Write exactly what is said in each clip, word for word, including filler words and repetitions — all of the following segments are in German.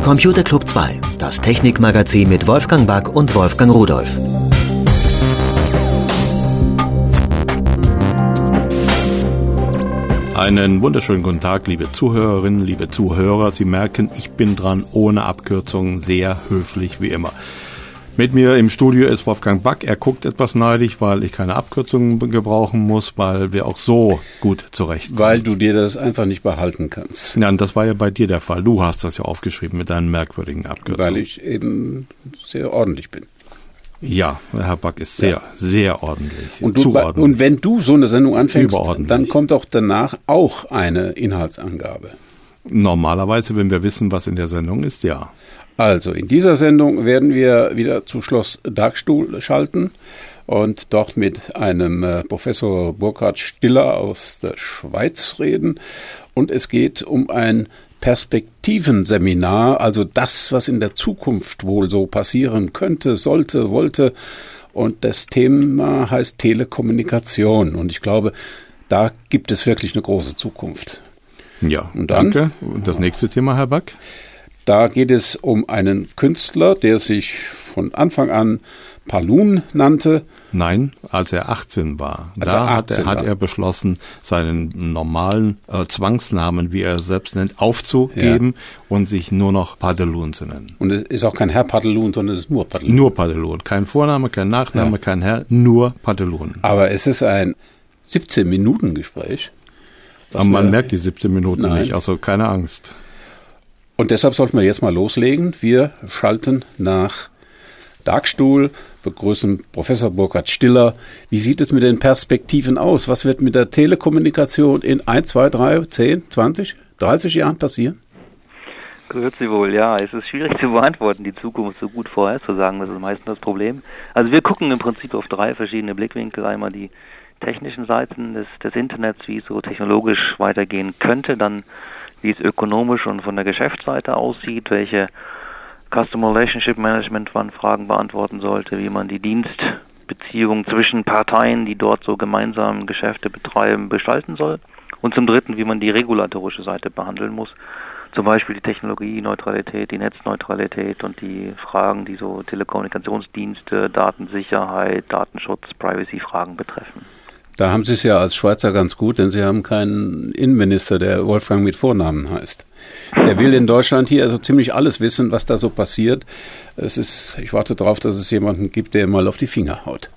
Computer Club zwei, das Technikmagazin mit Wolfgang Back und Wolfgang Rudolph. Einen wunderschönen guten Tag, liebe Zuhörerinnen, liebe Zuhörer. Sie merken, ich bin dran, ohne Abkürzungen, sehr höflich wie immer. Mit mir im Studio ist Wolfgang Back. Er guckt etwas neidisch, weil ich keine Abkürzungen gebrauchen muss, weil wir auch so gut zurechtkommen. Weil du dir das einfach nicht behalten kannst. Ja, und das war ja bei dir der Fall. Du hast das ja aufgeschrieben mit deinen merkwürdigen Abkürzungen. Weil ich eben sehr ordentlich bin. Ja, Herr Back ist sehr, ja. sehr ordentlich. Und, du, ordentlich. Und wenn du so eine Sendung anfängst, dann kommt doch danach auch eine Inhaltsangabe. Normalerweise, wenn wir wissen, was in der Sendung ist, ja. Also, in dieser Sendung werden wir wieder zu Schloss Dagstuhl schalten und dort mit einem äh, Professor Burkhard Stiller aus der Schweiz reden. Und es geht um ein Perspektivenseminar, also das, was in der Zukunft wohl so passieren könnte, sollte, wollte. Und das Thema heißt Telekommunikation. Und ich glaube, da gibt es wirklich eine große Zukunft. Ja, und dann, danke. Und das nächste Thema, Herr Back? Da geht es um einen Künstler, der sich von Anfang an Palun nannte. Nein, als er achtzehn war. Als da er hat, er, hat er beschlossen, seinen normalen äh, Zwangsnamen, wie er es selbst nennt, aufzugeben ja. und sich nur noch Padelun zu nennen. Und es ist auch kein Herr Padelun, sondern es ist nur Padelun. Nur Padelun. Kein Vorname, kein Nachname, ja. kein Herr, nur Padelun. Aber es ist ein siebzehn-Minuten-Gespräch. Aber man merkt die siebzehn Minuten Nein. nicht, also keine Angst. Und deshalb sollten wir jetzt mal loslegen. Wir schalten nach Dagstuhl, begrüßen Professor Burkhard Stiller. Wie sieht es mit den Perspektiven aus? Was wird mit der Telekommunikation in ein, zwei, drei, zehn, zwanzig, dreißig Jahren passieren? Grüezi wohl, ja. Es ist schwierig zu beantworten, die Zukunft so gut vorherzusagen. Das ist meistens das Problem. Also wir gucken im Prinzip auf drei verschiedene Blickwinkel. Einmal die technischen Seiten des, des Internets, wie es so technologisch weitergehen könnte, dann wie es ökonomisch und von der Geschäftsseite aussieht, welche Customer Relationship Management man Fragen beantworten sollte, wie man die Dienstbeziehungen zwischen Parteien, die dort so gemeinsam Geschäfte betreiben, gestalten soll. Und zum Dritten, wie man die regulatorische Seite behandeln muss. Zum Beispiel die Technologieneutralität, die Netzneutralität und die Fragen, die so Telekommunikationsdienste, Datensicherheit, Datenschutz, Privacy-Fragen betreffen. Da haben Sie es ja als Schweizer ganz gut, denn Sie haben keinen Innenminister, der Wolfgang mit Vornamen heißt. Der will in Deutschland hier also ziemlich alles wissen, was da so passiert. Es ist, ich warte darauf, dass es jemanden gibt, der mal auf die Finger haut.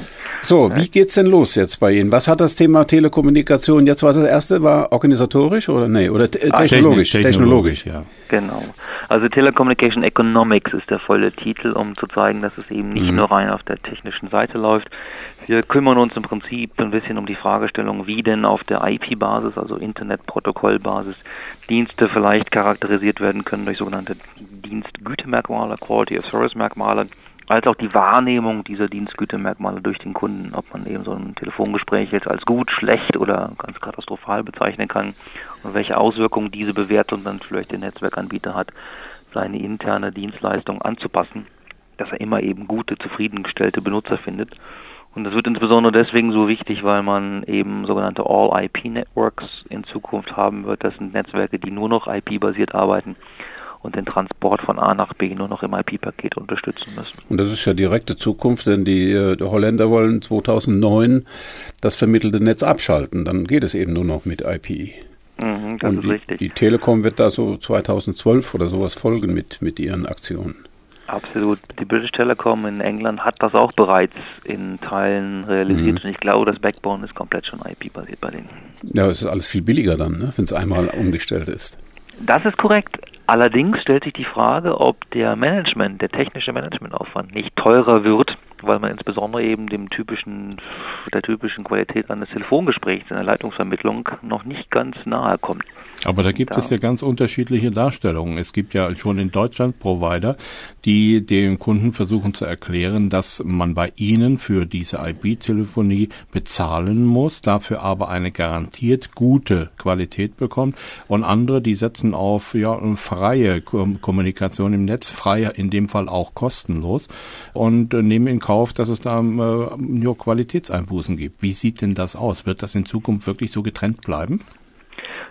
So, wie geht's denn los jetzt bei Ihnen? Was hat das Thema Telekommunikation? Jetzt war das erste, war organisatorisch oder nee, oder te- technologisch? Technik, technologisch, ja. Genau. Also Telecommunication Economics ist der volle Titel, um zu zeigen, dass es eben nicht mhm. nur rein auf der technischen Seite läuft. Wir kümmern uns im Prinzip ein bisschen um die Fragestellung, wie denn auf der I P-Basis, also Internetprotokollbasis, Dienste vielleicht charakterisiert werden können durch sogenannte Dienstgütemerkmale, Quality of Service Merkmale, als auch die Wahrnehmung dieser Dienstgütemerkmale durch den Kunden, ob man eben so ein Telefongespräch jetzt als gut, schlecht oder ganz katastrophal bezeichnen kann und welche Auswirkungen diese Bewertung dann vielleicht der Netzwerkanbieter hat, seine interne Dienstleistung anzupassen, dass er immer eben gute, zufriedengestellte Benutzer findet. Und das wird insbesondere deswegen so wichtig, weil man eben sogenannte All-I P-Networks in Zukunft haben wird. Das sind Netzwerke, die nur noch I P-basiert arbeiten und den Transport von A nach B nur noch im I P-Paket unterstützen müssen. Und das ist ja direkte Zukunft, denn die, die Holländer wollen zweitausendneun das vermittelte Netz abschalten. Dann geht es eben nur noch mit I P. Mhm, das und ist die, richtig. Die Telekom wird da so zweitausendzwölf oder sowas folgen mit, mit ihren Aktionen. Absolut. Die British Telecom in England hat das auch bereits in Teilen realisiert. Mhm. Und ich glaube, das Backbone ist komplett schon I P-basiert bei denen. Ja, es ist alles viel billiger dann, ne, wenn es einmal umgestellt ist. Das ist korrekt. Allerdings stellt sich die Frage, ob der Management, der technische Managementaufwand nicht teurer wird, weil man insbesondere eben dem typischen, der typischen Qualität eines Telefongesprächs in der Leitungsvermittlung noch nicht ganz nahe kommt. Aber da gibt da. es ja ganz unterschiedliche Darstellungen. Es gibt ja schon in Deutschland Provider, die dem Kunden versuchen zu erklären, dass man bei ihnen für diese I P-Telefonie bezahlen muss, dafür aber eine garantiert gute Qualität bekommt. Und andere, die setzen auf ja freie Kommunikation im Netz, frei in dem Fall auch kostenlos, und äh, nehmen in Kauf, dass es da äh, nur Qualitätseinbußen gibt. Wie sieht denn das aus? Wird das in Zukunft wirklich so getrennt bleiben?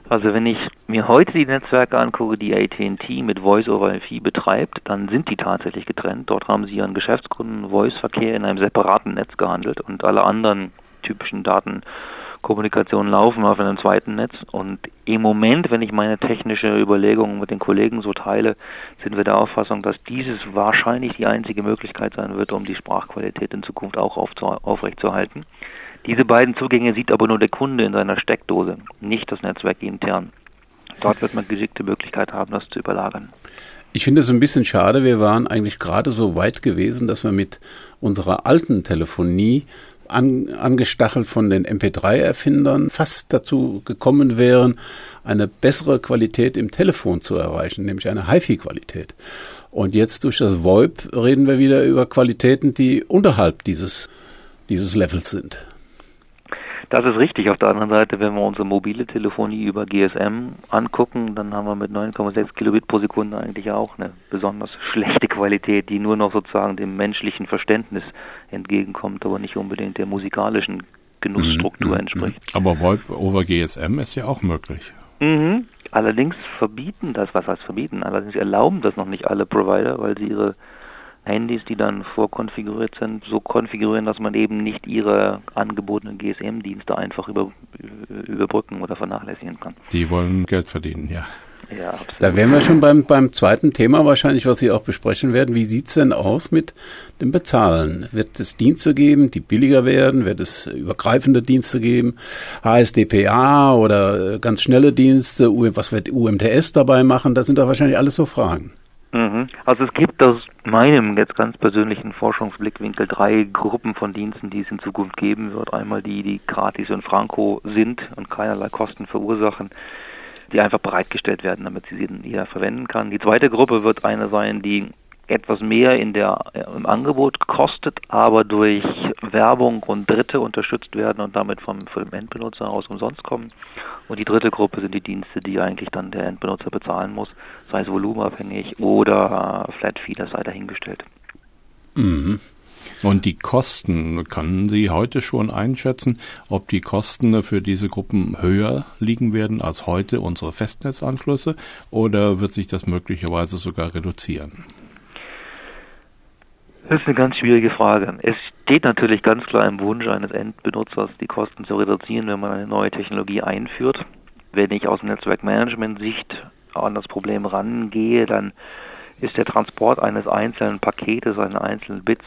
Also wenn ich mir heute die Netzwerke angucke, die A T and T mit Voice over I P betreibt, dann sind die tatsächlich getrennt. Dort haben sie ihren Geschäftskunden Voice-Verkehr in einem separaten Netz gehandelt und alle anderen typischen Datenkommunikationen laufen auf einem zweiten Netz. Und im Moment, wenn ich meine technische Überlegungen mit den Kollegen so teile, sind wir der Auffassung, dass dieses wahrscheinlich die einzige Möglichkeit sein wird, um die Sprachqualität in Zukunft auch aufrechtzuerhalten. Diese beiden Zugänge sieht aber nur der Kunde in seiner Steckdose, nicht das Netzwerk intern. Dort wird man geschickte Möglichkeit haben, das zu überlagern. Ich finde es ein bisschen schade, wir waren eigentlich gerade so weit gewesen, dass wir mit unserer alten Telefonie, an, angestachelt von den M P drei Erfindern, fast dazu gekommen wären, eine bessere Qualität im Telefon zu erreichen, nämlich eine Hi-Fi-Qualität. Und jetzt durch das VoIP reden wir wieder über Qualitäten, die unterhalb dieses, dieses Levels sind. Das ist richtig. Auf der anderen Seite, wenn wir unsere mobile Telefonie über G S M angucken, dann haben wir mit neun Komma sechs Kilobit pro Sekunde eigentlich auch eine besonders schlechte Qualität, die nur noch sozusagen dem menschlichen Verständnis entgegenkommt, aber nicht unbedingt der musikalischen Genussstruktur entspricht. Aber VoIP over G S M ist ja auch möglich. Mhm. Allerdings verbieten das, was heißt verbieten, allerdings erlauben das noch nicht alle Provider, weil sie ihre Handys, die dann vorkonfiguriert sind, so konfigurieren, dass man eben nicht ihre angebotenen G S M-Dienste einfach über, überbrücken oder vernachlässigen kann. Die wollen Geld verdienen, ja. Ja, absolut. Da wären wir schon beim, beim zweiten Thema wahrscheinlich, was Sie auch besprechen werden. Wie sieht es denn aus mit dem Bezahlen? Wird es Dienste geben, die billiger werden? Wird es übergreifende Dienste geben? H S D P A oder ganz schnelle Dienste? Was wird U M T S dabei machen? Das sind da wahrscheinlich alles so Fragen. Also es gibt aus meinem jetzt ganz persönlichen Forschungsblickwinkel drei Gruppen von Diensten, die es in Zukunft geben wird. Einmal die, die gratis und franko sind und keinerlei Kosten verursachen, die einfach bereitgestellt werden, damit sie sie jeder verwenden kann. Die zweite Gruppe wird eine sein, die etwas mehr in der, im Angebot kostet, aber durch Werbung und Dritte unterstützt werden und damit vom, vom Endbenutzer aus umsonst kommen. Und die dritte Gruppe sind die Dienste, die eigentlich dann der Endbenutzer bezahlen muss, sei es volumenabhängig oder Flat Fee, das sei dahingestellt. Mhm. Und die Kosten, können Sie heute schon einschätzen, ob die Kosten für diese Gruppen höher liegen werden als heute unsere Festnetzanschlüsse, oder wird sich das möglicherweise sogar reduzieren? Das ist eine ganz schwierige Frage. Es steht natürlich ganz klar im Wunsch eines Endbenutzers, die Kosten zu reduzieren, wenn man eine neue Technologie einführt. Wenn ich aus Netzwerkmanagement-Sicht an das Problem rangehe, dann ist der Transport eines einzelnen Paketes, einer einzelnen Bits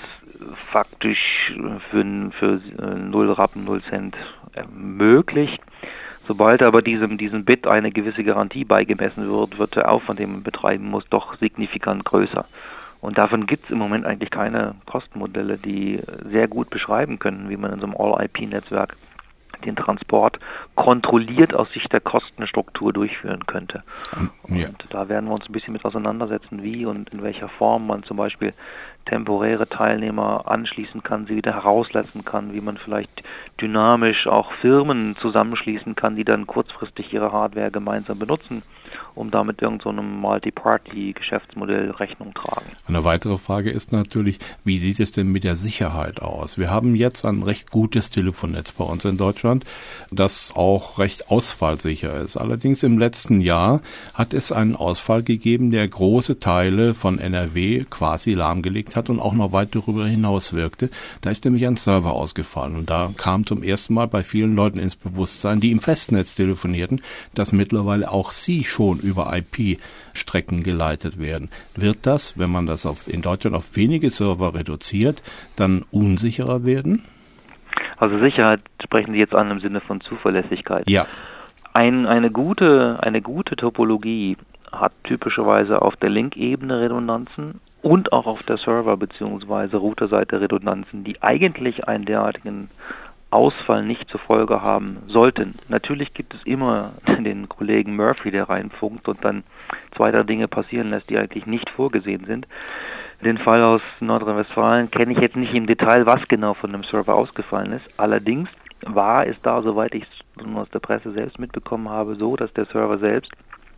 faktisch für, für null Rappen, null Cent möglich. Sobald aber diesem, diesem Bit eine gewisse Garantie beigemessen wird, wird der Aufwand, den man betreiben muss, doch signifikant größer. Und davon gibt es im Moment eigentlich keine Kostenmodelle, die sehr gut beschreiben können, wie man in so einem All I P-Netzwerk den Transport kontrolliert aus Sicht der Kostenstruktur durchführen könnte. Ja. Und da werden wir uns ein bisschen mit auseinandersetzen, wie und in welcher Form man zum Beispiel temporäre Teilnehmer anschließen kann, sie wieder herauslassen kann, wie man vielleicht dynamisch auch Firmen zusammenschließen kann, die dann kurzfristig ihre Hardware gemeinsam benutzen, um damit irgend so einem Multi-Party-Geschäftsmodell Rechnung tragen. Eine weitere Frage ist natürlich, wie sieht es denn mit der Sicherheit aus? Wir haben jetzt ein recht gutes Telefonnetz bei uns in Deutschland, das auch recht ausfallsicher ist. Allerdings im letzten Jahr hat es einen Ausfall gegeben, der große Teile von N R W quasi lahmgelegt hat und auch noch weit darüber hinaus wirkte. Da ist nämlich ein Server ausgefallen und da kam zum ersten Mal bei vielen Leuten ins Bewusstsein, die im Festnetz telefonierten, dass mittlerweile auch sie schon über I P-Strecken geleitet werden. Wird das, wenn man das auf, in Deutschland auf wenige Server reduziert, dann unsicherer werden? Also Sicherheit sprechen Sie jetzt an im Sinne von Zuverlässigkeit. Ja. Ein, eine gute, eine gute Topologie hat typischerweise auf der Link-Ebene Redundanzen und auch auf der Server- bzw. Routerseite Redundanzen, die eigentlich einen derartigen Ausfall nicht zur Folge haben sollten. Natürlich gibt es immer den Kollegen Murphy, der reinfunkt und dann zwei, drei Dinge passieren lässt, die eigentlich nicht vorgesehen sind. Den Fall aus Nordrhein-Westfalen kenne ich jetzt nicht im Detail, was genau von dem Server ausgefallen ist. Allerdings war es da, soweit ich es aus der Presse selbst mitbekommen habe, so, dass der Server selbst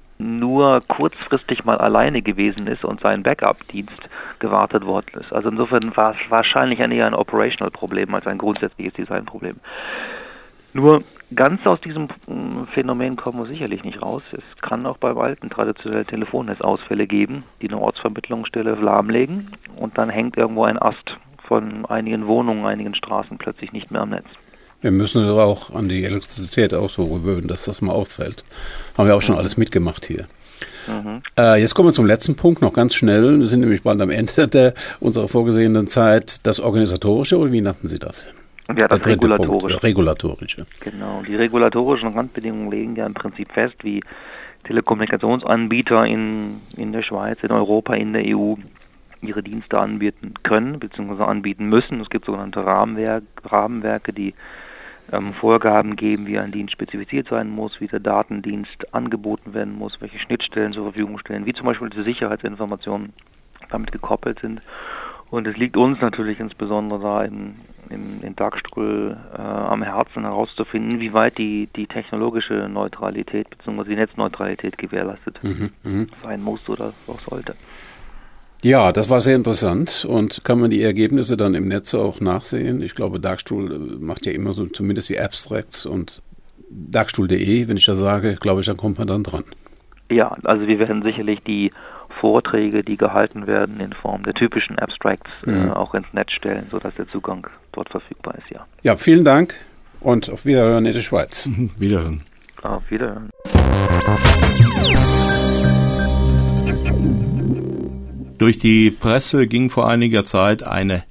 nur kurzfristig mal alleine gewesen ist und sein Backup-Dienst gewartet worden ist. Also insofern war es wahrscheinlich eher ein Operational-Problem als ein grundsätzliches Design-Problem. Nur Ganz aus diesem Phänomen kommen wir sicherlich nicht raus. Es kann auch beim alten traditionellen Telefonnetz Ausfälle geben, die eine Ortsvermittlungsstelle lahmlegen und dann hängt irgendwo ein Ast von einigen Wohnungen, einigen Straßen plötzlich nicht mehr am Netz. Wir müssen auch an die Elektrizität auch so gewöhnen, dass das mal ausfällt. Haben wir auch schon alles mitgemacht hier. Mhm. Äh, jetzt kommen wir zum letzten Punkt, noch ganz schnell. Wir sind nämlich bald am Ende der, unserer vorgesehenen Zeit. Das Organisatorische, oder wie nannten Sie das? Ja, das Regulatorische. Regulatorische. Genau, die regulatorischen Randbedingungen legen ja im Prinzip fest, wie Telekommunikationsanbieter in, in der Schweiz, in Europa, in der E U ihre Dienste anbieten können, beziehungsweise anbieten müssen. Es gibt sogenannte Rahmenwerk, Rahmenwerke, die ähm, Vorgaben geben, wie ein Dienst spezifiziert sein muss, wie der Datendienst angeboten werden muss, welche Schnittstellen zur Verfügung stellen, wie zum Beispiel die Sicherheitsinformationen damit gekoppelt sind. Und es liegt uns natürlich insbesondere da im, im, in Dagstuhl äh, am Herzen herauszufinden, wie weit die, die technologische Neutralität bzw. die Netzneutralität gewährleistet mhm, sein muss oder auch sollte. Ja, das war sehr interessant. Und kann man die Ergebnisse dann im Netz auch nachsehen? Ich glaube, Dagstuhl macht ja immer so zumindest die Abstracts und dagstuhl punkt de, wenn ich das sage, glaube ich, dann kommt man dann dran. Ja, also wir werden sicherlich die Vorträge, die gehalten werden, in Form der typischen Abstracts mhm. äh, auch ins Netz stellen, sodass der Zugang dort verfügbar ist, ja. Ja, vielen Dank und auf Wiederhören in der Schweiz. Wiederhören. Auf Wiederhören. Durch die Presse ging vor einiger Zeit eine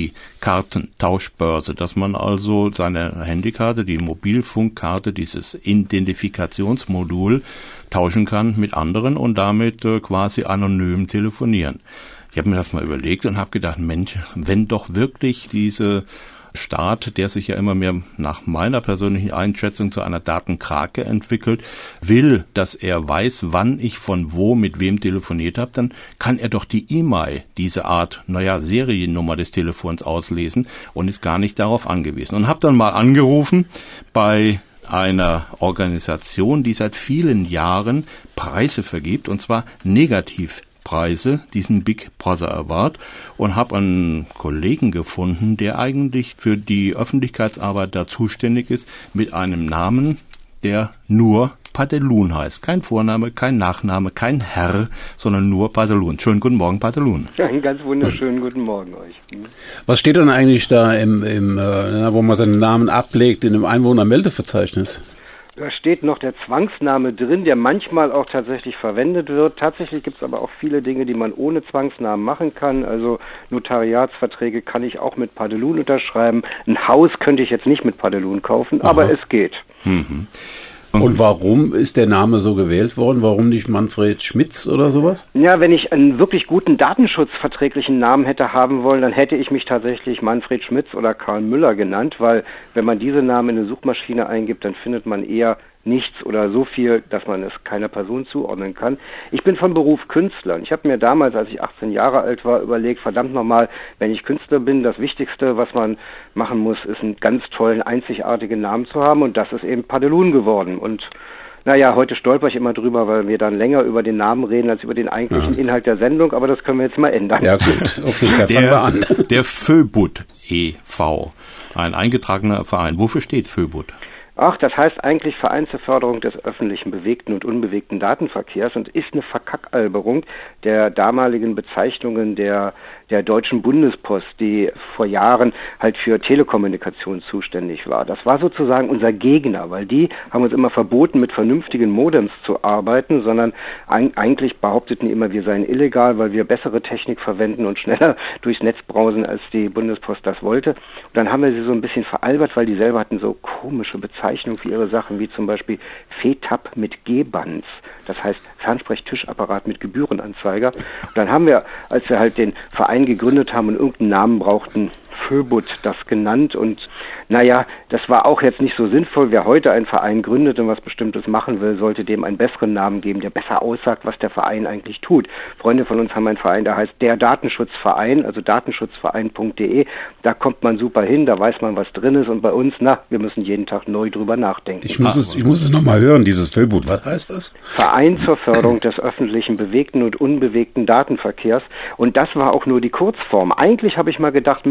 Handykartentauschbörse, dass man also seine Handykarte, die Mobilfunkkarte, dieses Identifikationsmodul tauschen kann mit anderen und damit äh, quasi anonym telefonieren. Ich habe mir das mal überlegt und habe gedacht, Mensch, wenn doch wirklich diese Staat, der sich ja immer mehr nach meiner persönlichen Einschätzung zu einer Datenkrake entwickelt, will, dass er weiß, wann ich von wo mit wem telefoniert habe, dann kann er doch die E M I, diese Art, naja, Seriennummer des Telefons auslesen und ist gar nicht darauf angewiesen. Und habe dann mal angerufen bei einer Organisation, die seit vielen Jahren Preise vergibt, und zwar negativ Preise, diesen Big Brother Award, und habe einen Kollegen gefunden, der eigentlich für die Öffentlichkeitsarbeit da zuständig ist, mit einem Namen, der nur Padelun heißt. Kein Vorname, kein Nachname, kein Herr, sondern nur Padelun. Schönen guten Morgen, Padelun. Ja, einen ganz wunderschönen guten Morgen euch. Was steht denn eigentlich da, im, im äh, wo man seinen Namen ablegt, in dem Einwohnermeldeverzeichnis? Da steht noch der Zwangsname drin, der manchmal auch tatsächlich verwendet wird. Tatsächlich gibt es aber auch viele Dinge, die man ohne Zwangsnamen machen kann. Also Notariatsverträge kann ich auch mit Padelun unterschreiben. Ein Haus könnte ich jetzt nicht mit Padelun kaufen, Aha. aber es geht. Mhm. Und warum ist der Name so gewählt worden? Warum nicht Manfred Schmitz oder sowas? Ja, wenn ich einen wirklich guten datenschutzverträglichen Namen hätte haben wollen, dann hätte ich mich tatsächlich Manfred Schmitz oder Karl Müller genannt, weil wenn man diese Namen in eine Suchmaschine eingibt, dann findet man eher nichts oder so viel, dass man es keiner Person zuordnen kann. Ich bin von Beruf Künstler. Ich habe mir damals, als ich achtzehn Jahre alt war, überlegt, verdammt nochmal, wenn ich Künstler bin, das Wichtigste, was man machen muss, ist einen ganz tollen, einzigartigen Namen zu haben, und das ist eben Padelun geworden. Und naja, heute stolper ich immer drüber, weil wir dann länger über den Namen reden, als über den eigentlichen ja. Inhalt der Sendung, aber das können wir jetzt mal ändern. Ja gut, okay, da fangen wir an. Der Föbut e V, ein eingetragener Verein. Wofür steht Föbut? Ach, das heißt eigentlich Verein zur Förderung des öffentlichen bewegten und unbewegten Datenverkehrs und ist eine Verkackalberung der damaligen Bezeichnungen der der Deutschen Bundespost, die vor Jahren halt für Telekommunikation zuständig war. Das war sozusagen unser Gegner, weil die haben uns immer verboten, mit vernünftigen Modems zu arbeiten, sondern ein, eigentlich behaupteten die immer, wir seien illegal, weil wir bessere Technik verwenden und schneller durchs Netz brausen, als die Bundespost das wollte. Und dann haben wir sie so ein bisschen veralbert, weil die selber hatten so komische Bezeichnungen für ihre Sachen, wie zum Beispiel F E T A P mit G-Bands. Das heißt Fernsprechtischapparat mit Gebührenanzeiger. Und dann haben wir, als wir halt den Verein gegründet haben und irgendeinen Namen brauchten, Föbut das genannt, und naja, das war auch jetzt nicht so sinnvoll. Wer heute einen Verein gründet und was Bestimmtes machen will, sollte dem einen besseren Namen geben, der besser aussagt, was der Verein eigentlich tut. Freunde von uns haben einen Verein, der heißt der Datenschutzverein, also datenschutzverein punkt de. Da kommt man super hin, da weiß man, was drin ist, und bei uns, na, wir müssen jeden Tag neu drüber nachdenken. Ich muss es, ich muss es nochmal hören, dieses Föbut, was heißt das? Verein zur Förderung des öffentlichen bewegten und unbewegten Datenverkehrs, und das war auch nur die Kurzform. Eigentlich habe ich mal gedacht, müsste das heißen,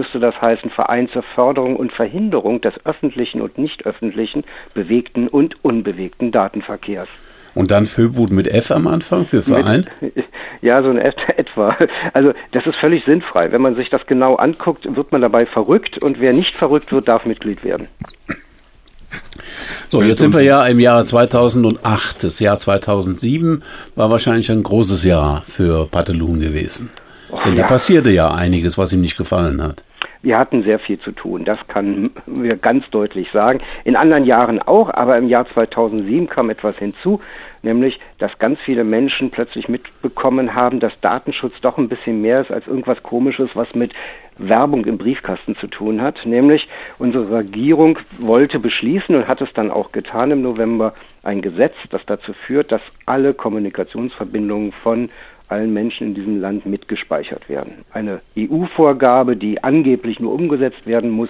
heißen Verein zur Förderung und Verhinderung des öffentlichen und nicht öffentlichen, bewegten und unbewegten Datenverkehrs. Und dann Föbut mit F am Anfang für Verein? Mit, ja, so ein F etwa. Also das ist völlig sinnfrei. Wenn man sich das genau anguckt, wird man dabei verrückt und wer nicht verrückt wird, darf Mitglied werden. So, jetzt sind wir ja im Jahre zweitausendacht. Das Jahr zweitausendsieben war wahrscheinlich ein großes Jahr für Patelun gewesen. Oh, Denn ja. da passierte ja einiges, was ihm nicht gefallen hat. Wir hatten sehr viel zu tun, das kann wir ganz deutlich sagen. In anderen Jahren auch, aber im Jahr zweitausendsieben kam etwas hinzu, nämlich, dass ganz viele Menschen plötzlich mitbekommen haben, dass Datenschutz doch ein bisschen mehr ist als irgendwas Komisches, was mit Werbung im Briefkasten zu tun hat. Nämlich, unsere Regierung wollte beschließen und hat es dann auch getan im November, ein Gesetz, das dazu führt, dass alle Kommunikationsverbindungen von allen Menschen in diesem Land mitgespeichert werden. Eine E U-Vorgabe, die angeblich nur umgesetzt werden muss.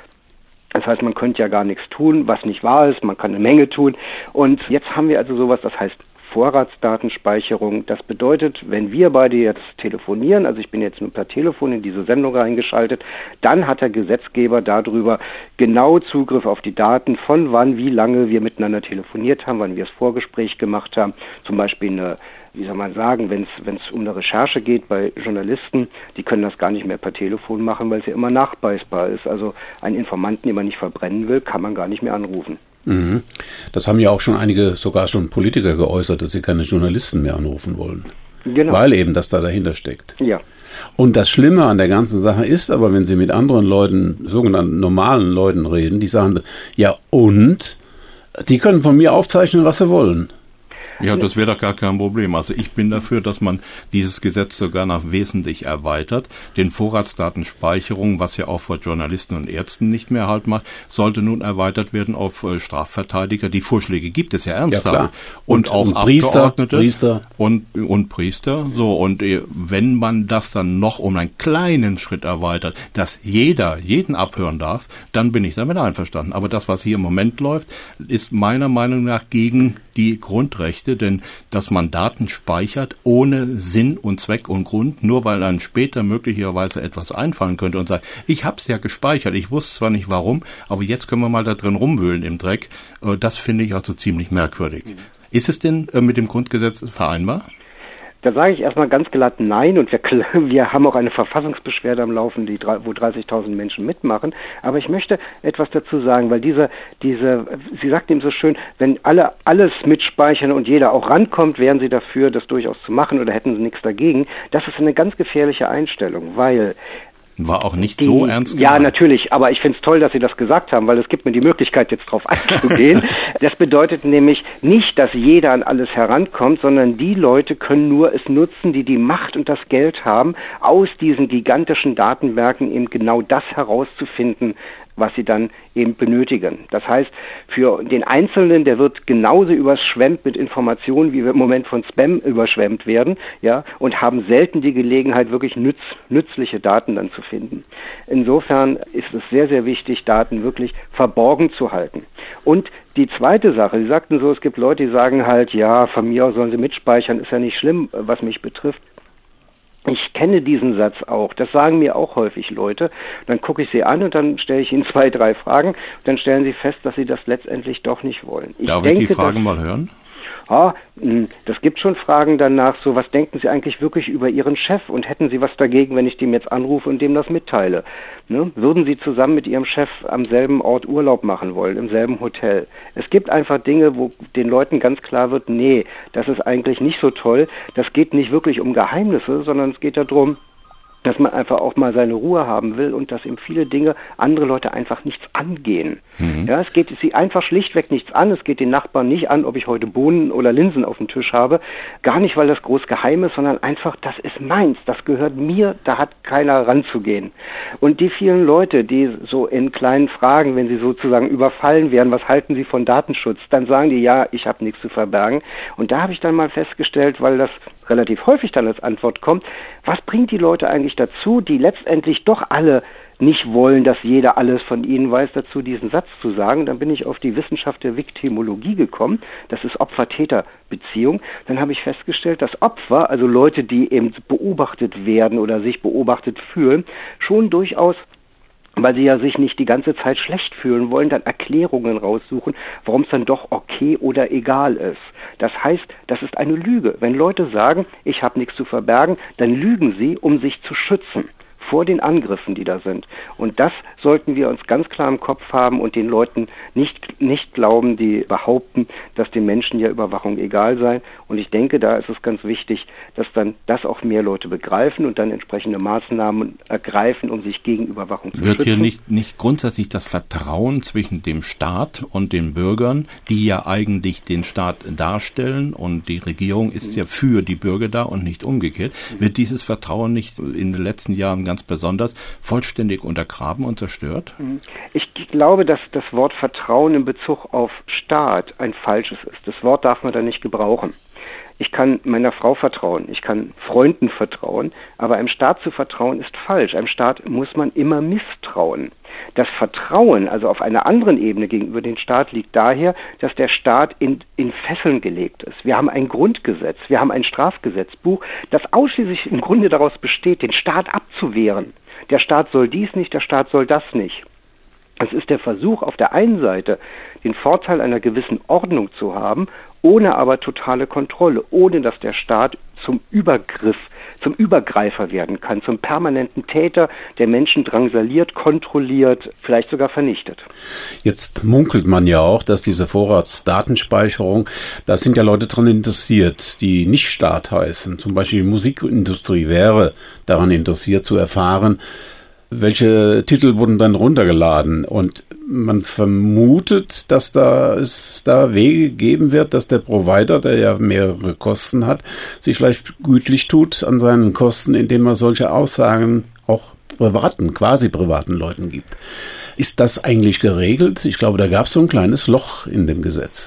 Das heißt, man könnte ja gar nichts tun, was nicht wahr ist. Man kann eine Menge tun. Und jetzt haben wir also sowas, das heißt Vorratsdatenspeicherung. Das bedeutet, wenn wir beide jetzt telefonieren, also ich bin jetzt nur per Telefon in diese Sendung reingeschaltet, dann hat der Gesetzgeber darüber genau Zugriff auf die Daten, von wann, wie lange wir miteinander telefoniert haben, wann wir das Vorgespräch gemacht haben. Zum Beispiel eine, wie soll man sagen, wenn es um eine Recherche geht bei Journalisten, die können das gar nicht mehr per Telefon machen, weil es ja immer nachweisbar ist. Also einen Informanten, den man nicht verbrennen will, kann man gar nicht mehr anrufen. Mhm. Das haben ja auch schon einige, sogar schon Politiker geäußert, dass sie keine Journalisten mehr anrufen wollen. Genau. Weil eben das da dahinter steckt. Ja. Und das Schlimme an der ganzen Sache ist aber, wenn Sie mit anderen Leuten, sogenannten normalen Leuten reden, die sagen, ja und? Die können von mir aufzeichnen, was sie wollen. Ja, das wäre doch gar kein Problem. Also ich bin dafür, dass man dieses Gesetz sogar noch wesentlich erweitert. Den Vorratsdatenspeicherung, was ja auch vor Journalisten und Ärzten nicht mehr Halt macht, sollte nun erweitert werden auf äh, Strafverteidiger. Die Vorschläge gibt es ja ernsthaft. Ja, klar. Und, und auch und Priester, Abgeordnete Priester. Und, und Priester. So, und äh, wenn man das dann noch um einen kleinen Schritt erweitert, dass jeder jeden abhören darf, dann bin ich damit einverstanden. Aber das, was hier im Moment läuft, ist meiner Meinung nach gegen die Grundrechte, denn dass man Daten speichert ohne Sinn und Zweck und Grund, nur weil dann später möglicherweise etwas einfallen könnte und sagt, ich hab's ja gespeichert, ich wusste zwar nicht warum, aber jetzt können wir mal da drin rumwühlen im Dreck, das finde ich also ziemlich merkwürdig. Mhm. Ist es denn mit dem Grundgesetz vereinbar? Da sage ich erstmal ganz glatt nein und wir, wir haben auch eine Verfassungsbeschwerde am Laufen, die, wo dreißigtausend Menschen mitmachen. Aber ich möchte etwas dazu sagen, weil diese, diese, Sie sagt eben so schön, wenn alle alles mitspeichern und jeder auch rankommt, wären Sie dafür, das durchaus zu machen oder hätten Sie nichts dagegen. Das ist eine ganz gefährliche Einstellung, weil war auch nicht die, so ernst gemeint. Ja, natürlich, aber ich finde es toll, dass Sie das gesagt haben, weil es gibt mir die Möglichkeit, jetzt drauf einzugehen. Das bedeutet nämlich nicht, dass jeder an alles herankommt, sondern die Leute können nur es nutzen, die die Macht und das Geld haben, aus diesen gigantischen Datenwerken eben genau das herauszufinden, was sie dann eben benötigen. Das heißt, für den Einzelnen, der wird genauso überschwemmt mit Informationen, wie wir im Moment von Spam überschwemmt werden, ja, und haben selten die Gelegenheit, wirklich nütz, nützliche Daten dann zu finden. Insofern ist es sehr, sehr wichtig, Daten wirklich verborgen zu halten. Und die zweite Sache, Sie sagten so, es gibt Leute, die sagen halt, ja, von mir aus sollen sie mitspeichern, ist ja nicht schlimm, was mich betrifft. Ich kenne diesen Satz auch. Das sagen mir auch häufig Leute. Dann gucke ich sie an und dann stelle ich ihnen zwei, drei Fragen. Und dann stellen sie fest, dass sie das letztendlich doch nicht wollen. Ich Darf denke, ich die Fragen dass, mal hören? Ah, das gibt schon Fragen danach, so was denken Sie eigentlich wirklich über Ihren Chef und hätten Sie was dagegen, wenn ich dem jetzt anrufe und dem das mitteile? Ne? Würden Sie zusammen mit Ihrem Chef am selben Ort Urlaub machen wollen, im selben Hotel? Es gibt einfach Dinge, wo den Leuten ganz klar wird, nee, das ist eigentlich nicht so toll, das geht nicht wirklich um Geheimnisse, sondern es geht darum, dass man einfach auch mal seine Ruhe haben will und dass eben viele Dinge andere Leute einfach nichts angehen. Mhm. Ja, es geht sie einfach schlichtweg nichts an. Es geht den Nachbarn nicht an, ob ich heute Bohnen oder Linsen auf dem Tisch habe. Gar nicht, weil das groß geheim ist, sondern einfach, das ist meins, das gehört mir, da hat keiner ranzugehen. Und die vielen Leute, die so in kleinen Fragen, wenn sie sozusagen überfallen werden, was halten sie von Datenschutz, dann sagen die, ja, ich habe nichts zu verbergen. Und da habe ich dann mal festgestellt, weil das relativ häufig dann als Antwort kommt, was bringt die Leute eigentlich dazu, die letztendlich doch alle nicht wollen, dass jeder alles von ihnen weiß, dazu diesen Satz zu sagen. Dann bin ich auf die Wissenschaft der Viktimologie gekommen, das ist Opfer-Täter-Beziehung. Dann habe ich festgestellt, dass Opfer, also Leute, die eben beobachtet werden oder sich beobachtet fühlen, schon durchaus weil sie ja sich nicht die ganze Zeit schlecht fühlen wollen, dann Erklärungen raussuchen, warum es dann doch okay oder egal ist. Das heißt, das ist eine Lüge. Wenn Leute sagen, ich habe nichts zu verbergen, dann lügen sie, um sich zu schützen vor den Angriffen, die da sind. Und das sollten wir uns ganz klar im Kopf haben und den Leuten nicht, nicht glauben, die behaupten, dass den Menschen ja Überwachung egal sei. Und ich denke, da ist es ganz wichtig, dass dann das auch mehr Leute begreifen und dann entsprechende Maßnahmen ergreifen, um sich gegen Überwachung zu schützen. Wird hier nicht, nicht grundsätzlich das Vertrauen zwischen dem Staat und den Bürgern, die ja eigentlich den Staat darstellen und die Regierung ist ja für die Bürger da und nicht umgekehrt, wird dieses Vertrauen nicht in den letzten Jahren ganz besonders vollständig untergraben und zerstört? Ich glaube, dass das Wort Vertrauen in Bezug auf Staat ein falsches ist. Das Wort darf man da nicht gebrauchen. Ich kann meiner Frau vertrauen, ich kann Freunden vertrauen, aber einem Staat zu vertrauen ist falsch. Einem Staat muss man immer misstrauen. Das Vertrauen, also auf einer anderen Ebene gegenüber dem Staat, liegt daher, dass der Staat in, in Fesseln gelegt ist. Wir haben ein Grundgesetz, wir haben ein Strafgesetzbuch, das ausschließlich im Grunde daraus besteht, den Staat abzuwehren. Der Staat soll dies nicht, der Staat soll das nicht. Es ist der Versuch, auf der einen Seite den Vorteil einer gewissen Ordnung zu haben, ohne aber totale Kontrolle, ohne dass der Staat zum Übergriff, zum Übergreifer werden kann, zum permanenten Täter, der Menschen drangsaliert, kontrolliert, vielleicht sogar vernichtet. Jetzt munkelt man ja auch, dass diese Vorratsdatenspeicherung, da sind ja Leute dran interessiert, die nicht Staat heißen. Zum Beispiel die Musikindustrie wäre daran interessiert zu erfahren, welche Titel wurden dann runtergeladen. Und man vermutet, dass da es da Wege geben wird, dass der Provider, der ja mehrere Kosten hat, sich vielleicht gütlich tut an seinen Kosten, indem er solche Aussagen auch privaten, quasi privaten Leuten gibt. Ist das eigentlich geregelt? Ich glaube, da gab es so ein kleines Loch in dem Gesetz.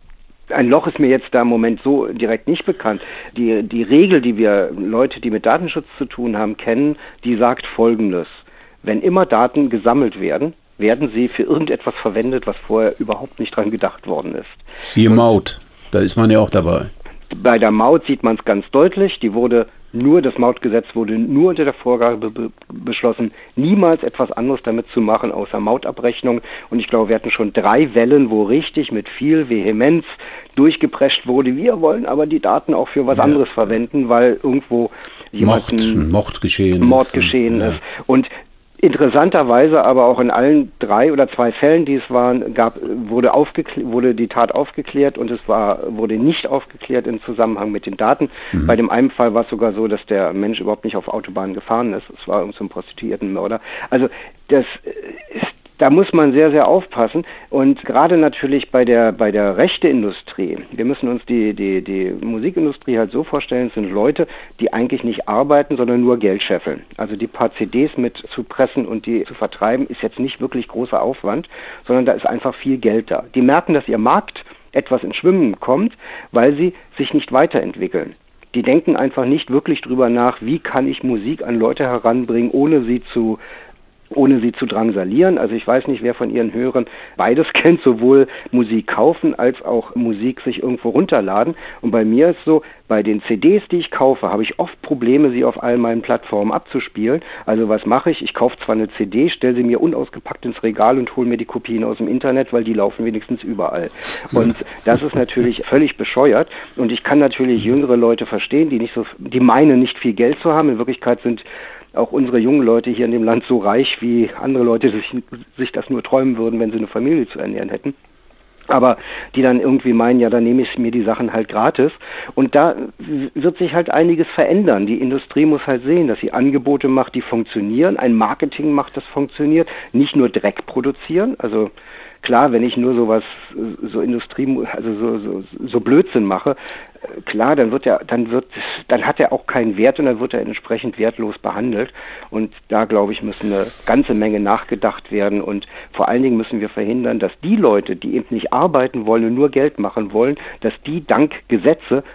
Ein Loch ist mir jetzt da im Moment so direkt nicht bekannt. Die, die Regel, die wir Leute, die mit Datenschutz zu tun haben, kennen, die sagt Folgendes. Wenn immer Daten gesammelt werden, werden sie für irgendetwas verwendet, was vorher überhaupt nicht dran gedacht worden ist. Die Maut, da ist man ja auch dabei. Bei der Maut sieht man es ganz deutlich. Die wurde nur, das Mautgesetz wurde nur unter der Vorgabe be- beschlossen, niemals etwas anderes damit zu machen, außer Mautabrechnung. Und ich glaube, wir hatten schon drei Wellen, wo richtig mit viel Vehemenz durchgeprescht wurde. Wir wollen aber die Daten auch für was ja. anderes verwenden, weil irgendwo jemanden Mord, Mord geschehen Mord ist. geschehen Ja. ist. Und interessanterweise aber auch in allen drei oder zwei Fällen, die es waren, gab, wurde, aufgeklärt, wurde die Tat aufgeklärt und es war, wurde nicht aufgeklärt im Zusammenhang mit den Daten. Mhm. Bei dem einen Fall war es sogar so, dass der Mensch überhaupt nicht auf Autobahnen gefahren ist. Es war irgend so ein Prostituiertenmörder. Also das ist, da muss man sehr, sehr aufpassen. Und gerade natürlich bei der bei der Rechteindustrie, wir müssen uns die, die, die Musikindustrie halt so vorstellen, es sind Leute, die eigentlich nicht arbeiten, sondern nur Geld scheffeln. Also die paar C Ds mit zu pressen und die zu vertreiben, ist jetzt nicht wirklich großer Aufwand, sondern da ist einfach viel Geld da. Die merken, dass ihr Markt etwas ins Schwimmen kommt, weil sie sich nicht weiterentwickeln. Die denken einfach nicht wirklich drüber nach, wie kann ich Musik an Leute heranbringen, ohne sie zu ohne sie zu drangsalieren. Also ich weiß nicht, wer von Ihren Hörern beides kennt, sowohl Musik kaufen als auch Musik sich irgendwo runterladen. Und bei mir ist so, bei den C Ds, die ich kaufe, habe ich oft Probleme, sie auf all meinen Plattformen abzuspielen. Also was mache ich? Ich kaufe zwar eine C D, stelle sie mir unausgepackt ins Regal und hole mir die Kopien aus dem Internet, weil die laufen wenigstens überall. Und das ist natürlich völlig bescheuert. Und ich kann natürlich jüngere Leute verstehen, die nicht so, die meinen, nicht viel Geld zu haben. In Wirklichkeit sind auch unsere jungen Leute hier in dem Land so reich, wie andere Leute sich, sich das nur träumen würden, wenn sie eine Familie zu ernähren hätten. Aber die dann irgendwie meinen, ja, dann nehme ich mir die Sachen halt gratis. Und da wird sich halt einiges verändern. Die Industrie muss halt sehen, dass sie Angebote macht, die funktionieren, ein Marketing macht, das funktioniert, nicht nur Dreck produzieren. Also klar, wenn ich nur sowas, so Industrie, also so, so, so Blödsinn mache, klar, dann wird er, dann wird, dann hat er auch keinen Wert und dann wird er entsprechend wertlos behandelt. Und da, glaube ich, müssen eine ganze Menge nachgedacht werden und vor allen Dingen müssen wir verhindern, dass die Leute, die eben nicht arbeiten wollen und nur Geld machen wollen, dass die dank Gesetze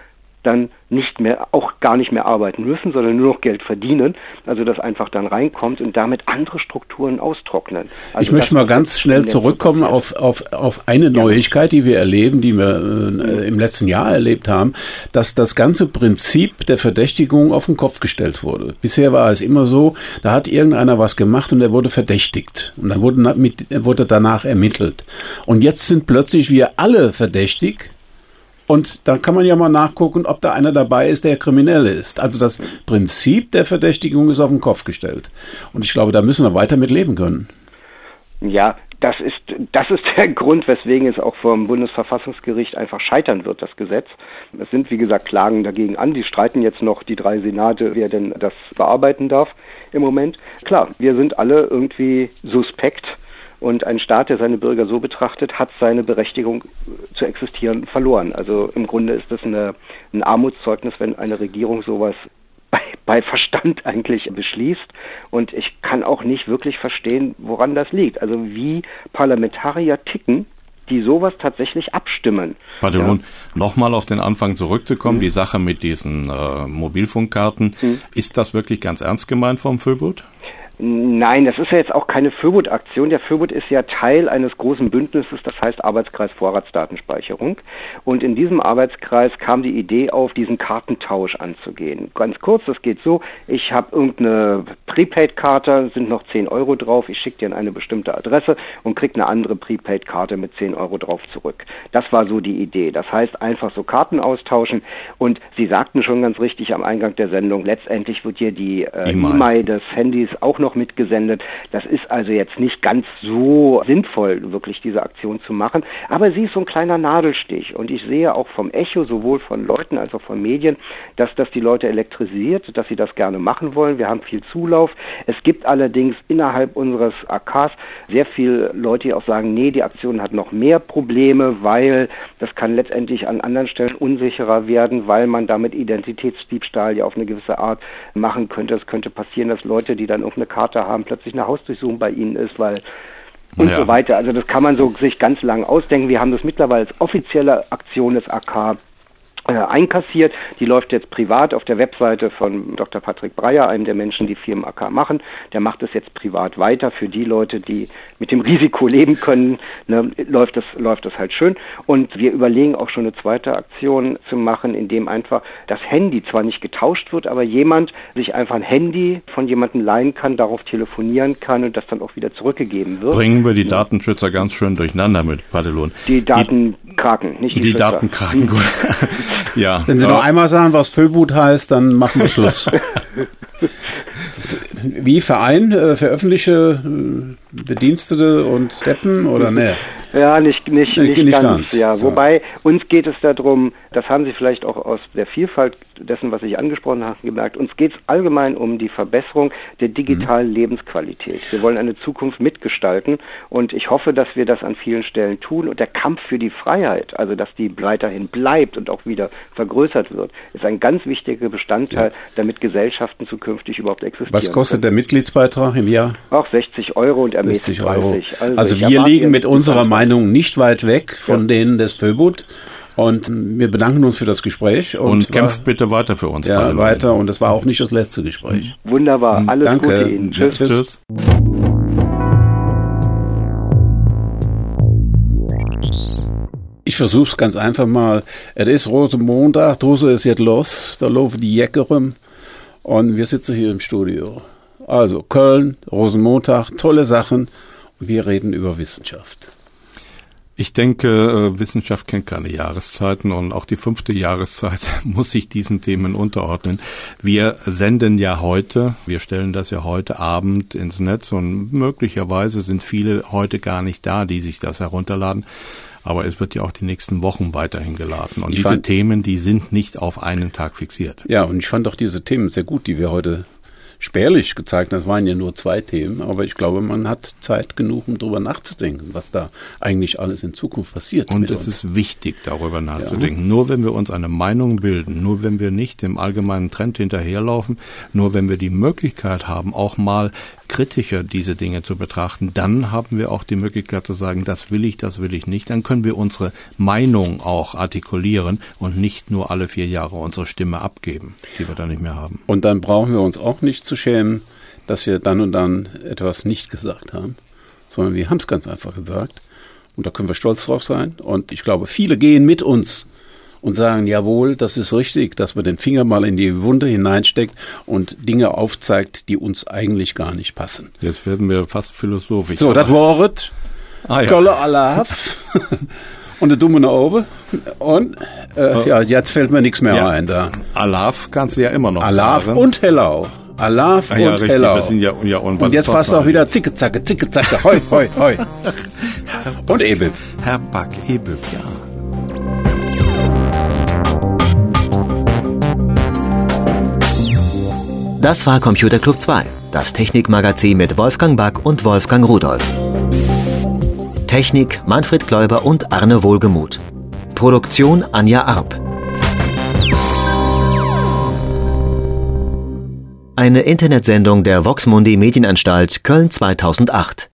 dann nicht mehr, auch gar nicht mehr arbeiten müssen, sondern nur noch Geld verdienen, also das einfach dann reinkommt und damit andere Strukturen austrocknen. Also ich möchte mal ganz schnell zurückkommen auf, auf, auf eine Neuigkeit, die wir erleben, die wir äh, im letzten Jahr erlebt haben, dass das ganze Prinzip der Verdächtigung auf den Kopf gestellt wurde. Bisher war es immer so, da hat irgendeiner was gemacht und er wurde verdächtigt und dann wurde, mit, wurde danach ermittelt. Und jetzt sind plötzlich wir alle verdächtig. Und dann kann man ja mal nachgucken, ob da einer dabei ist, der kriminell ist. Also das Prinzip der Verdächtigung ist auf den Kopf gestellt. Und ich glaube, da müssen wir weiter mit leben können. Ja, das ist, das ist der Grund, weswegen es auch vom Bundesverfassungsgericht einfach scheitern wird, das Gesetz. Es sind, wie gesagt, Klagen dagegen an. Die streiten jetzt noch die drei Senate, wer denn das bearbeiten darf im Moment. Klar, wir sind alle irgendwie suspekt. Und ein Staat, der seine Bürger so betrachtet, hat seine Berechtigung zu existieren verloren. Also im Grunde ist das eine, ein Armutszeugnis, wenn eine Regierung sowas bei, bei Verstand eigentlich beschließt. Und ich kann auch nicht wirklich verstehen, woran das liegt. Also wie Parlamentarier ticken, die sowas tatsächlich abstimmen. Pardon, ja. Nochmal auf den Anfang zurückzukommen, mhm. die Sache mit diesen äh, Mobilfunkkarten. Mhm. Ist das wirklich ganz ernst gemeint vom Föbut? Nein, das ist ja jetzt auch keine Föbut-Aktion. Der Föbut ist ja Teil eines großen Bündnisses, das heißt Arbeitskreis Vorratsdatenspeicherung. Und in diesem Arbeitskreis kam die Idee auf, diesen Kartentausch anzugehen. Ganz kurz, das geht so, ich habe irgendeine Prepaid-Karte, sind noch zehn Euro drauf, ich schicke dir an eine bestimmte Adresse und kriege eine andere Prepaid-Karte mit zehn Euro drauf zurück. Das war so die Idee. Das heißt, einfach so Karten austauschen. Und Sie sagten schon ganz richtig am Eingang der Sendung, letztendlich wird hier die äh, E M I des Handys auch noch mitgesendet. Das ist also jetzt nicht ganz so sinnvoll, wirklich diese Aktion zu machen, aber sie ist so ein kleiner Nadelstich und ich sehe auch vom Echo, sowohl von Leuten als auch von Medien, dass das die Leute elektrisiert, dass sie das gerne machen wollen. Wir haben viel Zulauf. Es gibt allerdings innerhalb unseres A Ks sehr viele Leute, die auch sagen, nee, die Aktion hat noch mehr Probleme, weil das kann letztendlich an anderen Stellen unsicherer werden, weil man damit Identitätsdiebstahl ja auf eine gewisse Art machen könnte. Es könnte passieren, dass Leute, die dann irgendeine Karte haben, plötzlich eine Hausdurchsuchung bei ihnen ist, weil und ja. so weiter. Also das kann man so sich ganz lang ausdenken. Wir haben das mittlerweile als offizielle Aktion des A K äh, einkassiert. Die läuft jetzt privat auf der Webseite von Doktor Patrick Breyer, einem der Menschen, die viel im A K machen. Der macht es jetzt privat weiter. Für die Leute, die mit dem Risiko leben können, ne, läuft das, läuft das halt schön. Und wir überlegen auch schon eine zweite Aktion zu machen, indem einfach das Handy zwar nicht getauscht wird, aber jemand sich einfach ein Handy von jemandem leihen kann, darauf telefonieren kann und das dann auch wieder zurückgegeben wird. Bringen wir die ja. Datenschützer ganz schön durcheinander mit Padelon. Die Datenkraken, nicht die Die Schützer. Datenkraken, gut. Ja. Wenn Sie noch einmal sagen, was Föbut heißt, dann machen wir Schluss. Wie Verein äh, für öffentliche äh, Bedienstete und Deppen oder ne? Ja, nicht, nicht, nicht, nicht ganz. ganz. Ja, So. wobei uns geht es darum, das haben Sie vielleicht auch aus der Vielfalt dessen, was ich angesprochen habe, gemerkt, uns geht es allgemein um die Verbesserung der digitalen mhm. Lebensqualität. Wir wollen eine Zukunft mitgestalten und ich hoffe, dass wir das an vielen Stellen tun und der Kampf für die Freiheit, also dass die weiterhin bleibt und auch wieder vergrößert wird, ist ein ganz wichtiger Bestandteil, ja. damit Gesellschaften zukünftig überhaupt existieren. Was kostet können. der Mitgliedsbeitrag im Jahr? Auch sechzig Euro und ermäßigt sechzig Euro. dreißig. Also, also wir liegen mit unserer Meinung nicht weit weg von ja. denen des Föbut. Und wir bedanken uns für das Gespräch. Und, und kämpft war, bitte weiter für uns. Ja, weiter. Und es war auch nicht das letzte Gespräch. Wunderbar. Alles Danke. Gute Ihnen. Tschüss. Ja, tschüss. Ich versuch's ganz einfach mal. Es ist Rosenmontag, draußen ist jetzt los. Da laufen die Jäcke rum. Und wir sitzen hier im Studio. Also Köln, Rosenmontag, tolle Sachen. Und wir reden über Wissenschaft. Ich denke, Wissenschaft kennt keine Jahreszeiten und auch die fünfte Jahreszeit muss sich diesen Themen unterordnen. Wir senden ja heute, wir stellen das ja heute Abend ins Netz und möglicherweise sind viele heute gar nicht da, die sich das herunterladen. Aber es wird ja auch die nächsten Wochen weiterhin geladen. Und ich diese fand, Themen, die sind nicht auf einen Tag fixiert. Ja, und ich fand auch diese Themen sehr gut, die wir heute spärlich gezeigt haben. Das waren ja nur zwei Themen, aber ich glaube, man hat Zeit genug, um darüber nachzudenken, was da eigentlich alles in Zukunft passiert. Und es uns. ist wichtig, darüber nachzudenken. Ja. Nur wenn wir uns eine Meinung bilden, nur wenn wir nicht dem allgemeinen Trend hinterherlaufen, nur wenn wir die Möglichkeit haben, auch mal kritischer diese Dinge zu betrachten, dann haben wir auch die Möglichkeit zu sagen, das will ich, das will ich nicht. Dann können wir unsere Meinung auch artikulieren und nicht nur alle vier Jahre unsere Stimme abgeben, die wir dann nicht mehr haben. Und dann brauchen wir uns auch nicht zu schämen, dass wir dann und dann etwas nicht gesagt haben, sondern wir haben es ganz einfach gesagt. Und da können wir stolz drauf sein. Und ich glaube, viele gehen mit uns und sagen, jawohl, das ist richtig, dass man den Finger mal in die Wunde hineinsteckt und Dinge aufzeigt, die uns eigentlich gar nicht passen. Jetzt werden wir fast philosophisch. So, das war es. Ah, ja. Golle Alaf. Und der Dumme nach oben. Und äh, ja, jetzt fällt mir nichts mehr ja. ein da. Alaf kannst du ja immer noch Alaf sagen. und Hellau. Alaf ah, ja, und richtig, Hellau. Das sind ja, ja, und und jetzt passt auch wieder Zicke, Zacke, Zicke, Zacke, hoi, hoi, hoi. Und Ebib. Herr Back, Ebib, ja. Das war Computer Club zwei, das Technikmagazin mit Wolfgang Back und Wolfgang Rudolph. Technik Manfred Kläuber und Arne Wohlgemuth. Produktion Anja Arp. Eine Internetsendung der Vox Mundi Medienanstalt Köln zweitausendacht.